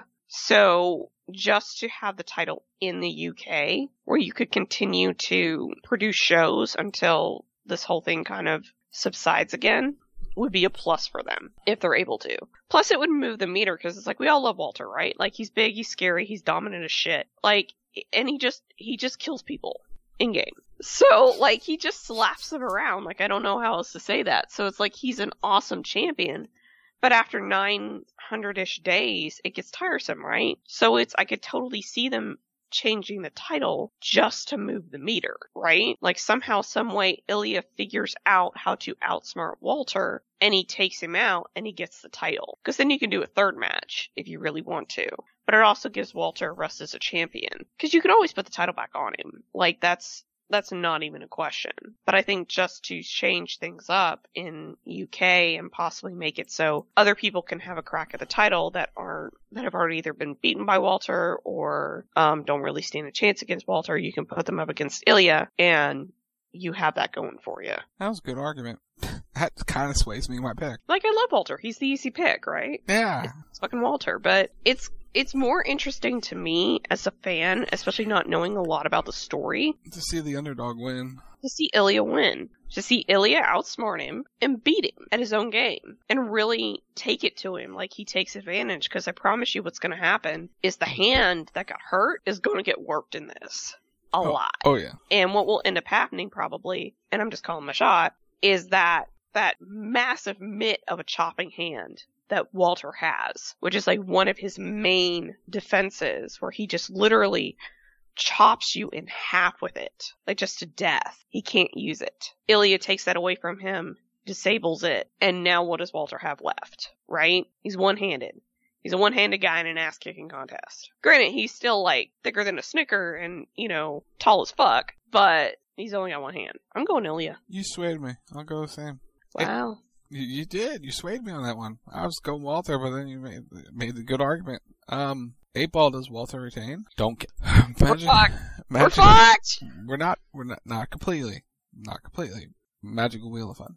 So just to have the title in the U K, where you could continue to produce shows until this whole thing kind of subsides again, would be a plus for them, if they're able to. Plus it would move the meter, because it's like, we all love Walter, right? Like, he's big, he's scary, he's dominant as shit. Like, and he just, he just kills people in game. So, like, he just slaps them around. Like, I don't know how else to say that. So it's like, he's an awesome champion. But after nine hundred-ish days, it gets tiresome, right? So it's, I could totally see them changing the title just to move the meter, right? Like, somehow, some way, Ilya figures out how to outsmart Walter, and he takes him out, and he gets the title. Because then you can do a third match, if you really want to. But it also gives Walter a rest as a champion. Because you can always put the title back on him. Like, that's that's not even a question. But I think just to change things up in U K and possibly make it so other people can have a crack at the title that aren't, that have already either been beaten by Walter or um, don't really stand a chance against Walter, you can put them up against Ilya, and you have that going for you.
That was a good argument. That kind of sways me in my pick.
Like, I love Walter. He's the easy pick, right?
Yeah.
It's fucking Walter. But it's it's more interesting to me as a fan, especially not knowing a lot about the story.
To see the underdog win.
To see Ilya win. To see Ilya outsmart him and beat him at his own game. And really take it to him like he takes advantage. Because I promise you what's going to happen is the hand that got hurt is going to get worked in this. A
oh.
lot.
Oh, yeah.
And what will end up happening probably, and I'm just calling my shot, is that that massive mitt of a chopping hand that Walter has, which is like one of his main defenses, where he just literally chops you in half with it, like just to death. He can't use it. Ilya takes that away from him, disables it, and now what does Walter have left, right? He's one-handed. He's a one-handed guy in an ass-kicking contest. Granted, he's still, like, thicker than a Snicker and, you know, tall as fuck, but he's only got one hand. I'm going Ilya.
You swayed me. I'll go the same.
Wow.
You, you did. You swayed me on that one. I was going Walter, but then you made made a good argument. Um, eight ball, does Walter retain? Don't get.
We're fucked. We're
fucked. We're not. We're not. Not completely. Not completely. Magical Wheel of Fun.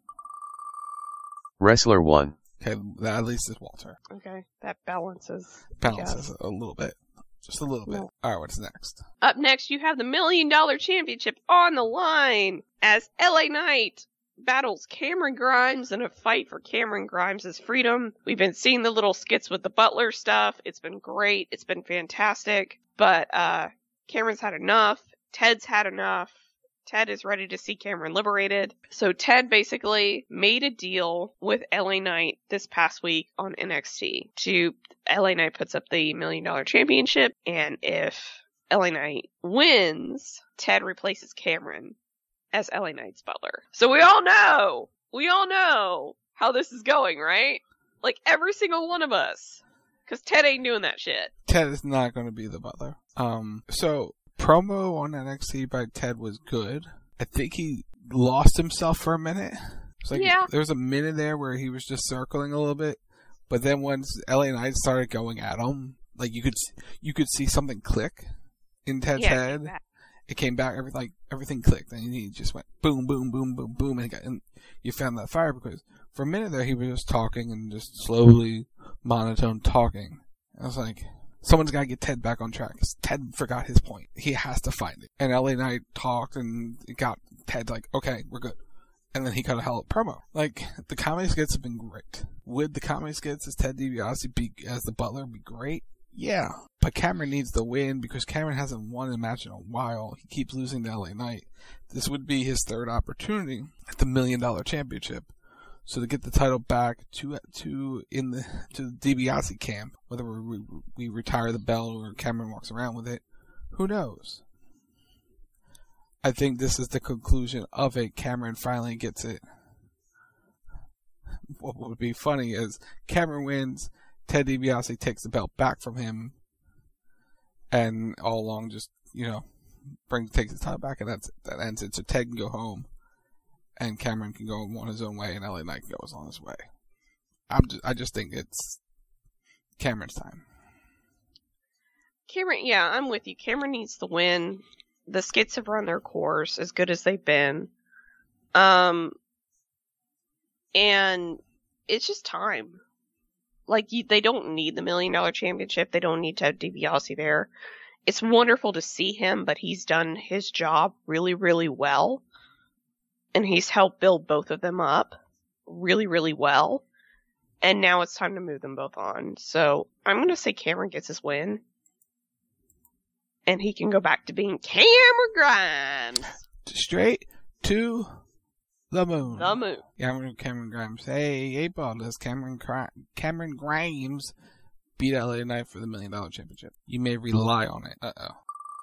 Wrestler one.
Okay, that at least is Walter.
Okay, that balances.
Balances a little bit. Just a little bit.
No.
Alright, what's next?
Up next, you have the Million Dollar Championship on the line as L A Knight battles Cameron Grimes in a fight for Cameron Grimes' freedom. We've been seeing the little skits with the Butler stuff. It's been great. It's been fantastic. But uh Cameron's had enough. Ted's had enough. Ted is ready to see Cameron liberated. So Ted basically made a deal with L A Knight this past week on N X T. To L A Knight puts up the Million Dollar Championship, and if L A Knight wins, Ted replaces Cameron as L A Knight's butler. So we all know, we all know how this is going, right? Like, every single one of us. Because Ted ain't doing that shit.
Ted is not going to be the butler. Um, so, promo on N X T by Ted was good. I think he lost himself for a minute. It's like,
yeah.
There was a minute there where he was just circling a little bit. But then once L A Knight started going at him, like, you could, you could see something click in Ted's
yeah,
head. It came back, every, like, everything clicked, and he just went boom, boom, boom, boom, boom, and, he got, and you found that fire, because for a minute there, he was just talking and just slowly, monotone talking. I was like, someone's gotta get Ted back on track, because Ted forgot his point. He has to find it. And L A Knight talked, and it got Ted like, okay, we're good. And then he cut a hell of a promo. Like, the comedy skits have been great. Would the comedy skits as Ted DiBiase be, as the butler, be great? Yeah, but Cameron needs the win because Cameron hasn't won a match in a while. He keeps losing to L A Knight. This would be his third opportunity at the Million Dollar Championship. So to get the title back to to in the to the DiBiase camp, whether we, we retire the belt or Cameron walks around with it, who knows? I think this is the conclusion of it. Cameron finally gets it. What would be funny is Cameron wins, Ted DiBiase takes the belt back from him, and all along just, you know, brings takes the title back, and that's that ends it. So Ted can go home, and Cameron can go on his own way, and L A Knight goes on his way. I'm just, I just think it's Cameron's time.
Cameron, yeah, I'm with you. Cameron needs to win. The skits have run their course, as good as they've been. Um, and it's just time. Like, you, they don't need the Million Dollar Championship. They don't need to have DiBiase there. It's wonderful to see him, but he's done his job really, really well. And he's helped build both of them up really, really well. And now it's time to move them both on. So I'm going to say Cameron gets his win. And he can go back to being Cameron Grimes.
Straight to the moon.
The moon.
Yeah, I'm Cameron Grimes. Hey, eight ball, does Cameron Cameron Grimes beat L A Knight for the Million Dollar Championship? You may rely on it. Uh-oh.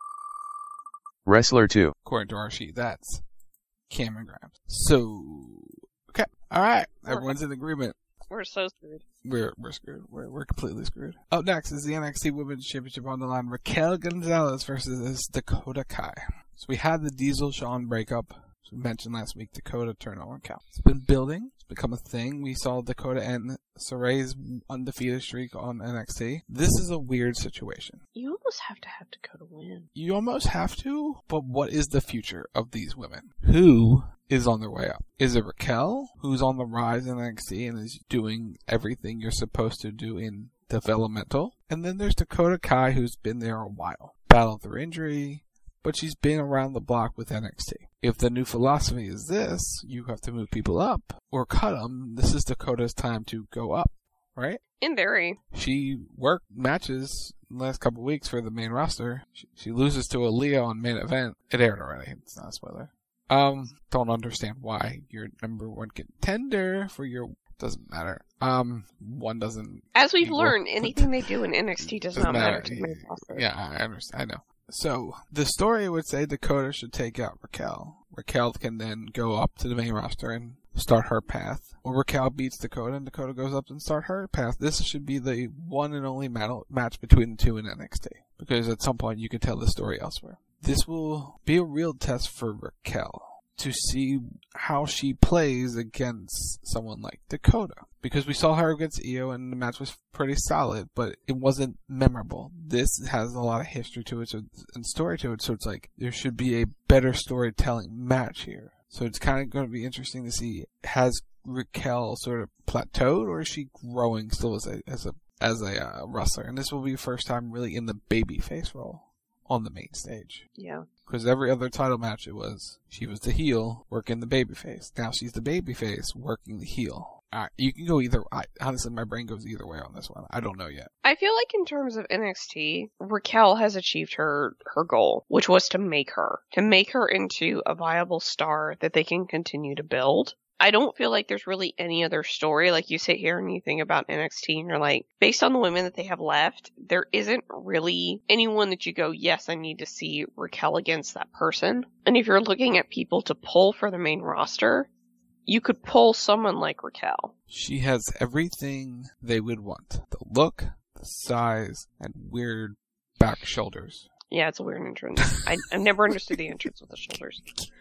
Wrestler two.
According to our sheet, that's Cameron Grimes. So, okay. All right. Everyone's in agreement.
We're so screwed.
We're we're screwed. We're we're completely screwed. Up next is the N X T Women's Championship on the line. Raquel Gonzalez versus Dakota Kai. So we had the Diesel Shawn breakup. As we mentioned last week, Dakota turned on Raquel. It's been building. It's become a thing. We saw Dakota end Saray's undefeated streak on N X T. This is a weird situation.
You almost have to have Dakota win.
You almost have to, but what is the future of these women? Who is on their way up? Is it Raquel, who's on the rise in N X T and is doing everything you're supposed to do in developmental? And then there's Dakota Kai, who's been there a while. Battled through injury, but she's been around the block with N X T. If the new philosophy is this, you have to move people up or cut them. This is Dakota's time to go up, right?
In theory.
She worked matches the last couple weeks for the main roster. She, she loses to Aaliyah on main event. It aired already. It's not a spoiler. Um, don't understand why your number one contender for your doesn't matter. Um, one doesn't.
As we've equal. learned, anything they do in N X T does not matter. matter to me.
Yeah, I understand. I know. So the story would say Dakota should take out Raquel. Raquel can then go up to the main roster and start her path. Or Raquel beats Dakota and Dakota goes up and start her path. This should be the one and only match between the two in N X T. Because at some point you could tell the story elsewhere. This will be a real test for Raquel to see how she plays against someone like Dakota. Because we saw her against Io and the match was pretty solid, but it wasn't memorable. This has a lot of history to it so, and story to it, so it's like there should be a better storytelling match here. So it's kind of going to be interesting to see, has Raquel sort of plateaued or is she growing still as a as a, as a uh, wrestler? And this will be the first time really in the babyface role on the main stage.
Yeah.
Because every other title match it was, she was the heel working the babyface. Now she's the babyface working the heel. Alright, you can go either. I, honestly, my brain goes either way on this one. I don't know yet.
I feel like in terms of N X T, Raquel has achieved her, her goal, which was to make her. To make her into a viable star that they can continue to build. I don't feel like there's really any other story. Like, you sit here and you think about N X T and you're like, based on the women that they have left, there isn't really anyone that you go, yes, I need to see Raquel against that person. And if you're looking at people to pull for the main roster, you could pull someone like Raquel.
She has everything they would want. The look, the size, and weird back shoulders.
Yeah, it's a weird entrance. I, I've never understood the entrance with the shoulders.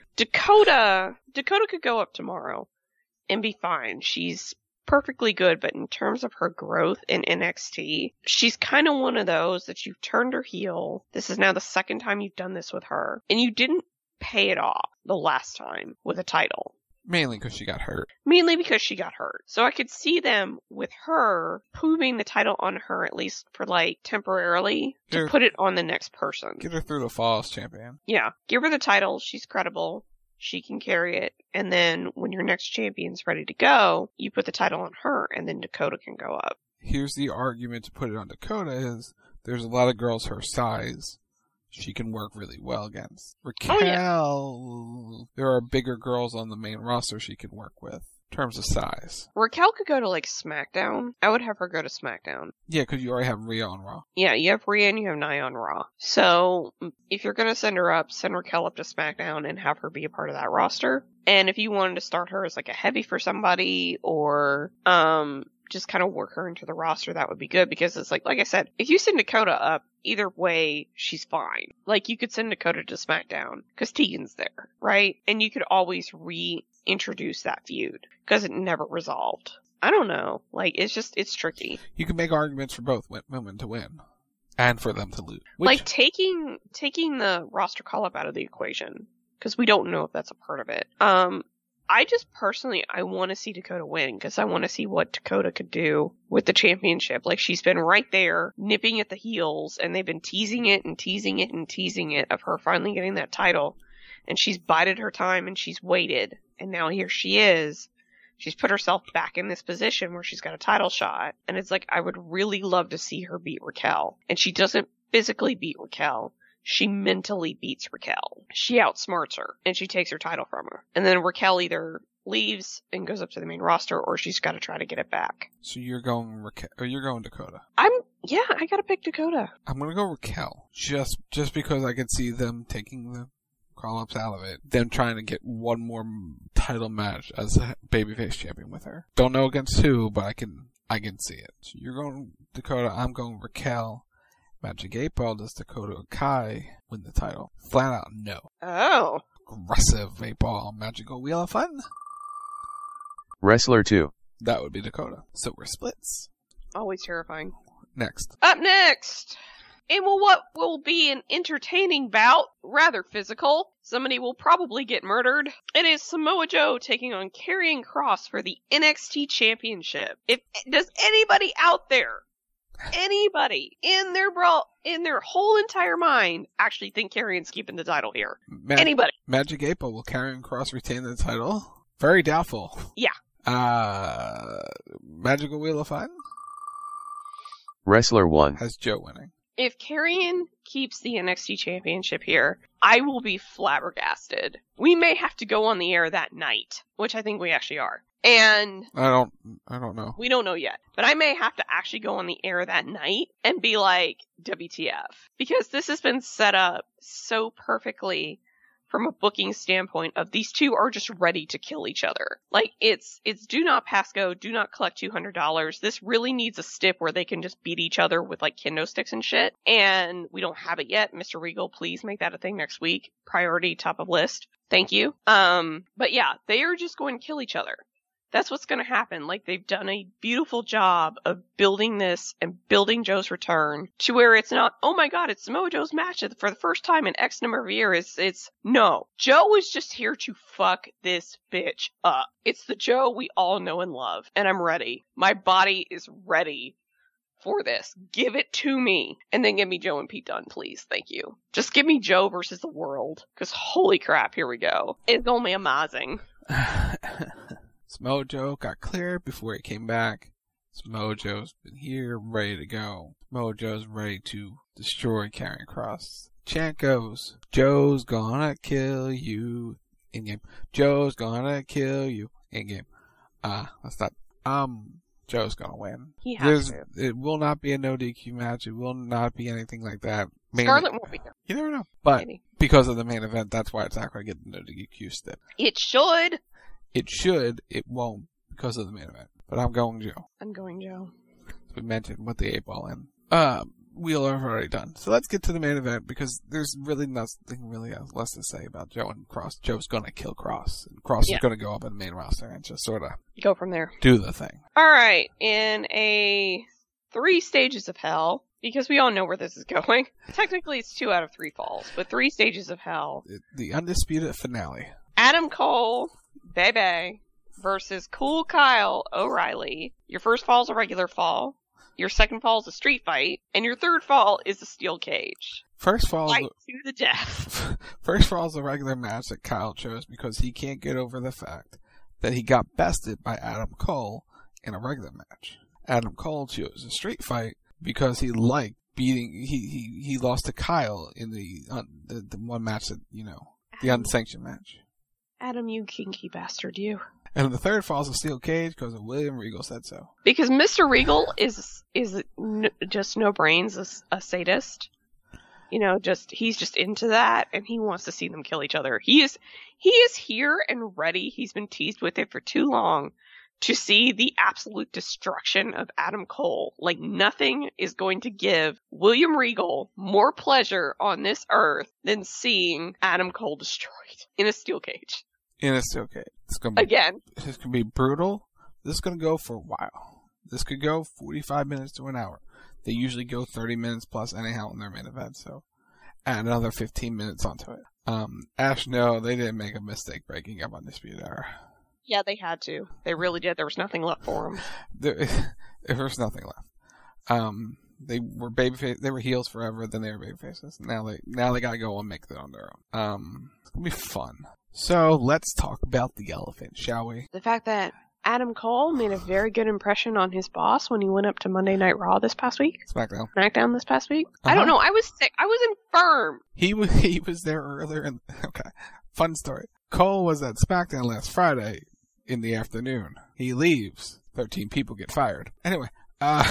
Dakota, Dakota could go up tomorrow and be fine. She's perfectly good, but in terms of her growth in N X T, she's kind of one of those that you've turned her heel. This is now the second time you've done this with her, and you didn't pay it off the last time with a title.
Mainly because she got hurt.
Mainly because she got hurt. So I could see them with her proving the title on her, at least for like temporarily, to her, put it on the next person.
Get her through the fall as champion.
Yeah. Give her the title. She's credible. She can carry it. And then when your next champion's ready to go, you put the title on her and then Dakota can go up.
Here's the argument to put it on Dakota is there's a lot of girls her size she can work really well against. Raquel, oh, yeah. There are bigger girls on the main roster she can work with. terms of size.
Raquel could go to, like, SmackDown. I would have her go to SmackDown.
Yeah, because you already have Rhea on Raw.
Yeah, you have Rhea and you have Nia on Raw. So, if you're going to send her up, send Raquel up to SmackDown and have her be a part of that roster. And if you wanted to start her as, like, a heavy for somebody or, um... just kind of work her into the roster, that would be good, because it's like, like I said, if you send Dakota up, either way, she's fine. Like, you could send Dakota to SmackDown, because Tegan's there, right? And you could always reintroduce that feud, because it never resolved. I don't know. Like, it's just, it's tricky.
You can make arguments for both women to win, and for them to lose. Which...
Like, taking, taking the roster call-up out of the equation, because we don't know if that's a part of it. Um, I just personally, I want to see Dakota win, because I want to see what Dakota could do with the championship. Like, she's been right there, nipping at the heels, and they've been teasing it and teasing it and teasing it of her finally getting that title. And she's bided her time and she's waited. And now here she is. She's put herself back in this position where she's got a title shot. And it's like, I would really love to see her beat Raquel. And she doesn't physically beat Raquel. She mentally beats Raquel. She outsmarts her, and she takes her title from her. And then Raquel either leaves and goes up to the main roster, or she's got to try to get it back.
So you're going Raquel, or you're going Dakota?
I'm, yeah, I gotta pick Dakota.
I'm gonna go Raquel, just just because I could see them taking the call-ups out of it, them trying to get one more title match as a babyface champion with her. Don't know against who, but I can I can see it. So you're going Dakota, I'm going Raquel. Magic eight Ball, does Dakota Kai win the title? Flat out, no.
Oh.
Aggressive eight Ball, Magical Wheel of Fun?
Wrestler two.
That would be Dakota. So we're splits.
Always terrifying.
Next.
Up next! And well, what will be an entertaining bout, rather physical. Somebody will probably get murdered. It is Samoa Joe taking on Karrion Kross for the N X T Championship. If does anybody out there, anybody in their bra- in their whole entire mind actually think Karrion's keeping the title here?
Ma-
anybody?
Magic eight Ball, will Karrion Kross retain the title? Very doubtful.
Yeah.
Uh, Magical Wheel of Fun?
Wrestler one.
Has Joe winning.
If Karrion keeps the N X T Championship here, I will be flabbergasted. We may have to go on the air that night, which I think we actually are. And
I don't, I don't know.
We don't know yet, but I may have to actually go on the air that night and be like, W T F, because this has been set up so perfectly from a booking standpoint of these two are just ready to kill each other. Like, it's, it's do not pass go, do not collect two hundred dollars. This really needs a stip where they can just beat each other with, like, kendo sticks and shit. And we don't have it yet. Mister Regal, please make that a thing next week. Priority, top of list. Thank you. Um, but yeah, they are just going to kill each other. That's what's going to happen. Like, they've done a beautiful job of building this and building Joe's return to where it's not, oh my god, it's Samoa Joe's match for the first time in X number of years. It's, it's, no. Joe is just here to fuck this bitch up. It's the Joe we all know and love. And I'm ready. My body is ready for this. Give it to me. And then give me Joe and Pete Dunne, please. Thank you. Just give me Joe versus the world. Because holy crap, here we go. It's only amazing.
Samoa Joe got cleared before he came back. Samoa Joe's been here, ready to go. Samoa Joe's ready to destroy Karrion Kross. Chant goes, Joe's gonna kill you. In game. Joe's gonna kill you. In game. Ah, uh, that's not. Um, Joe's gonna win.
He has
There's,
to.
It will not be a no D Q match. It will not be anything like that. Main
Scarlett won't be there.
You never know. But
Maybe.
Because of the main event, that's why it's not going to get the no D Q step.
It should.
It should. It won't because of the main event. But I'm going Joe.
I'm going Joe.
As we mentioned with the eight ball in. Uh, we'll have already done. So let's get to the main event because there's really nothing really less to say about Joe and Kross. Joe's going to kill Kross. And Kross
yeah.
is going to go up in the main roster and just sort of
go from there.
Do the thing.
All right. In a three stages of hell, because we all know where this is going. Technically, it's two out of three falls, but three stages of hell.
The undisputed finale.
Adam Cole, Bebe, versus Cool Kyle O'Reilly. Your first fall is a regular fall. Your second fall is a street fight. And your third fall is a steel cage.
First fall
fight to the death.
First fall is a regular match that Kyle chose because he can't get over the fact that he got bested by Adam Cole in a regular match. Adam Cole chose a street fight because he liked beating, he, he, he lost to Kyle in the, uh, the, the one match that, you know, the unsanctioned match.
Adam, you kinky bastard, you.
And the third falls a steel cage because William Regal said so.
Because Mister Regal is is n- just no brains, a, a sadist. You know, just he's just into that, and he wants to see them kill each other. He is he is here and ready. He's been teased with it for too long to see the absolute destruction of Adam Cole. Like, nothing is going to give William Regal more pleasure on this earth than seeing Adam Cole destroyed in a steel cage.
In a steel cage. It's gonna be,
Again.
It's going to be brutal. This is going to go for a while. This could go forty-five minutes to an hour. They usually go thirty minutes plus anyhow in their main event, so add another fifteen minutes onto it. Um, Ash, no, they didn't make a mistake breaking up Undisputed Era.
Yeah, they had to. They really did. There was nothing left for them.
There, there was nothing left. Um, they were babyface. They were heels forever. Then they were babyfaces. Now they now they gotta go and make it on their own. Um, it's gonna be fun. So let's talk about the elephant, shall we?
The fact that Adam Cole made a very good impression on his boss when he went up to Monday Night Raw this past week.
SmackDown.
SmackDown this past week.
Uh-huh.
I don't know. I was sick. I was infirm.
He was he was there earlier. In, okay, fun story. Cole was at SmackDown last Friday in the afternoon. He leaves. Thirteen people get fired. Anyway, uh,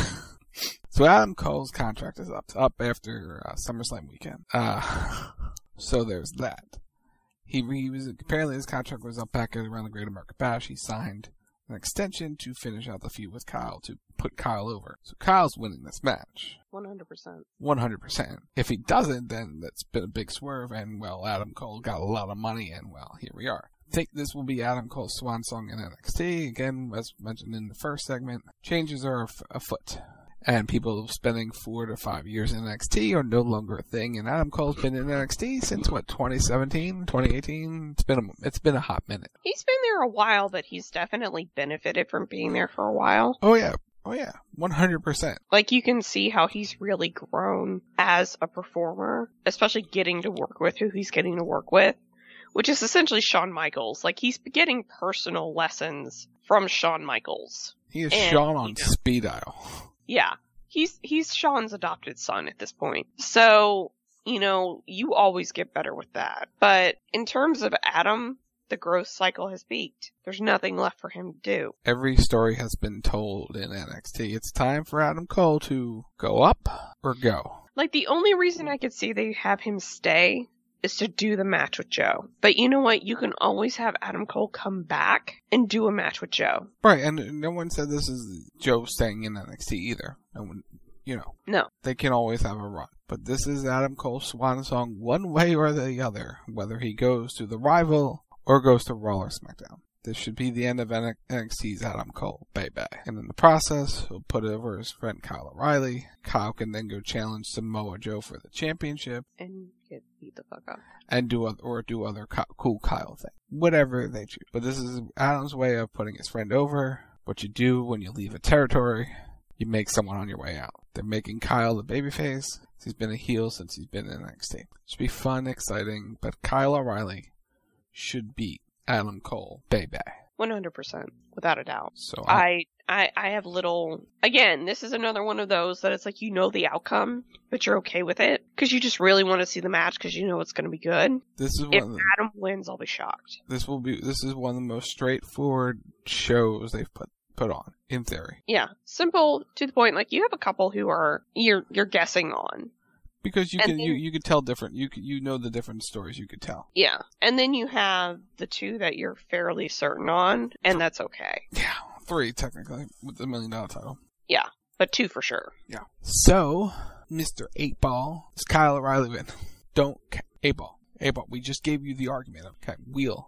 so Adam Cole's contract is up up after uh, SummerSlam weekend. Uh, so there's that. He, he was apparently his contract was up back at around the Great American Bash. He signed an extension to finish out the feud with Kyle, to put Kyle over. So Kyle's winning this match.
one hundred percent.
one hundred percent. If he doesn't, then that's been a big swerve, and, well, Adam Cole got a lot of money, and, well, here we are. I think this will be Adam Cole's swan song in N X T. Again, as mentioned in the first segment, changes are afoot. And people spending four to five years in N X T are no longer a thing. And Adam Cole's been in N X T since, what, twenty seventeen, twenty eighteen? It's been a, it's been a hot minute.
He's been there a while, but he's definitely benefited from being there for a while.
Oh, yeah. Oh, yeah. one hundred percent.
Like, you can see how he's really grown as a performer, especially getting to work with who he's getting to work with, which is essentially Shawn Michaels. Like, he's getting personal lessons from Shawn Michaels.
He is
and,
Shawn on
you know,
speed dial.
Yeah. He's he's Shawn's adopted son at this point. So, you know, you always get better with that. But in terms of Adam, the growth cycle has peaked. There's nothing left for him to do.
Every story has been told in N X T. It's time for Adam Cole to go up or go.
Like, the only reason I could see they have him stay is to do the match with Joe. But you know what? You can always have Adam Cole come back and do a match with Joe.
Right, and no one said this is Joe staying in N X T either. No one, you know.
No.
They can always have a run. But this is Adam Cole's swan song one way or the other, whether he goes to the rival or goes to Raw or SmackDown. This should be the end of N X T's Adam Cole, baby. And in the process, he'll put over his friend Kyle O'Reilly. Kyle can then go challenge Samoa Joe for the championship.
And get beat the fuck up.
And do other, or do other cool Kyle thing. Whatever they choose. But this is Adam's way of putting his friend over. What you do when you leave a territory, you make someone on your way out. They're making Kyle the babyface. He's been a heel since he's been in N X T. It should be fun, exciting, but Kyle O'Reilly should beat Adam Cole, baby.
one hundred percent, without a doubt.
So
I, I, I have little. Again, this is another one of those that it's like you know the outcome, but you're okay with it because you just really want to see the match because you know it's going to be good.
This is
if
one of the,
Adam wins, I'll be shocked.
This will be. This is one of the most straightforward shows they've put put on, in theory.
Yeah, simple to the point. Like you have a couple who are you're you're guessing on.
Because you
and
can
then,
you, you could tell different you could, you know the different stories you could tell.
Yeah, and then you have the two that you're fairly certain on, and that's okay.
Yeah, three technically with the million dollar title.
Yeah, but two for sure.
Yeah. So, Mister Eight Ball, is Kyle O'Reilly win? Don't Eight Ball, Eight Ball. We just gave you the argument. Okay, wheel.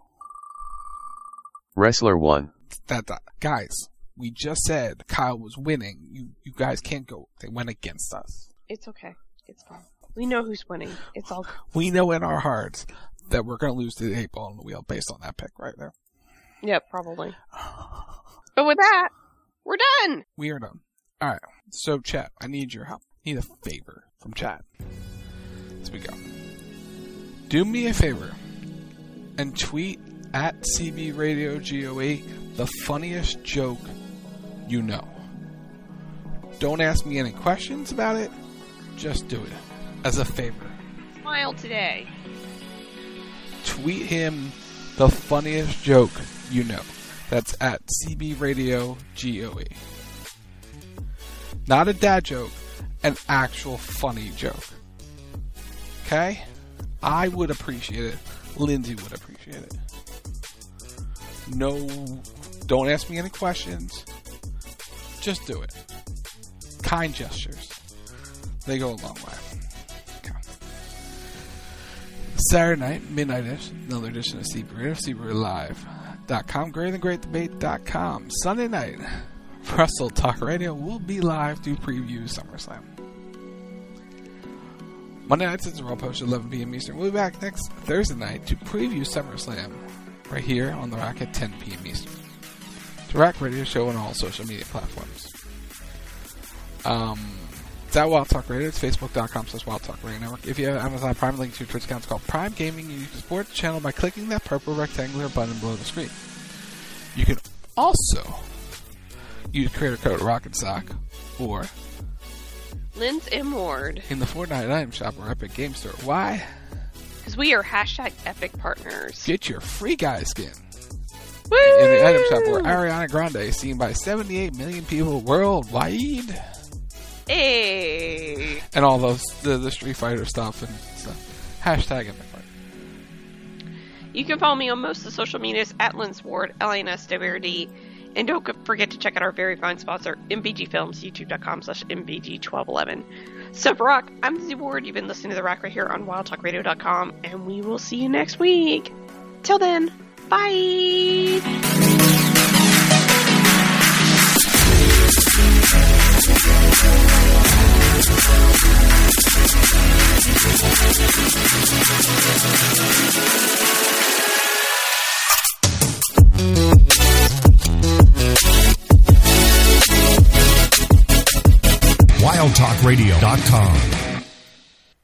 Wrestler one.
That, that guys, we just said Kyle was winning. You you guys can't go. They went against us.
It's okay. It's fine. We know who's winning. It's all.
We know in our hearts that we're going to lose to the eight ball on the wheel based on that pick right there.
Yeah, probably. But with that, we're done.
We are done. All right. So, chat, I need your help. I need a favor from chat. As we go. Do me a favor and tweet at C B Radio G O E the funniest joke you know. Don't ask me any questions about it. Just do it. As a favor.
Smile today.
Tweet him the funniest joke you know. That's at C B Radio G O E. Not a dad joke, an actual funny joke. Okay? I would appreciate it. Lindsay would appreciate it. No, don't ask me any questions. Just do it. Kind gestures. They go a long way. Okay. Saturday night, midnight-ish, another edition of C B Radio, C B Radio Live dot com, greater than great debate dot com. Sunday night, Wrestle Talk Radio will be live to preview SummerSlam. Monday nights is Raw Post at eleven p.m. Eastern. We'll be back next Thursday night to preview SummerSlam right here on The Rack at ten p.m. Eastern. The Rack Radio Show on all social media platforms. Um, it's at Wild Talk Radio. It's Facebook.com slash Wild Talk Radio Network. If you have Amazon Prime, link to your Twitch account. It's called Prime Gaming. You can support the channel by clicking that purple rectangular button below the screen. You can also use creator code Rocket Sock or
Linz M. Ward
in the Fortnite item shop or Epic Game Store. Why?
Because we are hashtag Epic Partners.
Get your free guy skin
Woo!
in the item shop where Ariana Grande is seen by seventy-eight million people worldwide.
Hey!
And all those, the, the Street Fighter stuff and stuff. Hashtag Epic Partners.
You can follow me on most of the social medias at Linz Ward, L I N S W R D. And don't forget to check out our very fine sponsor, M B G Films, youtube.com slash MBG1211. So for Rock, I'm Lizzie Ward. You've been listening to The Rack right here on wild talk radio dot com, and we will see you next week. Till then, bye!
wild talk radio dot com